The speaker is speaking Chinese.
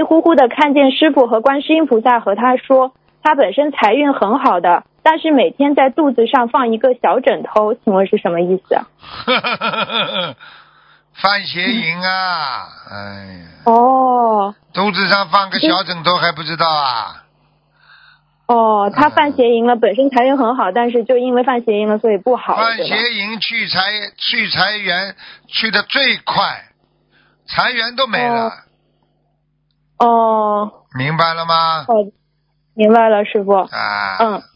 稀乎乎的看见师父和观世音菩萨和他说，他本身财运很好的，但是每天在肚子上放一个小枕头，请问是什么意思？ 犯邪淫啊！哎呀， 哦， 肚子上放个小枕头还不知道啊？ 哦，他犯邪淫了，本身财运很好，但是就因为犯邪淫了，所以不好了， 犯对吧？ 邪淫去财源去的最快，财源都没了。 哦， 明白了吗？ 好，明白了，师傅。 啊，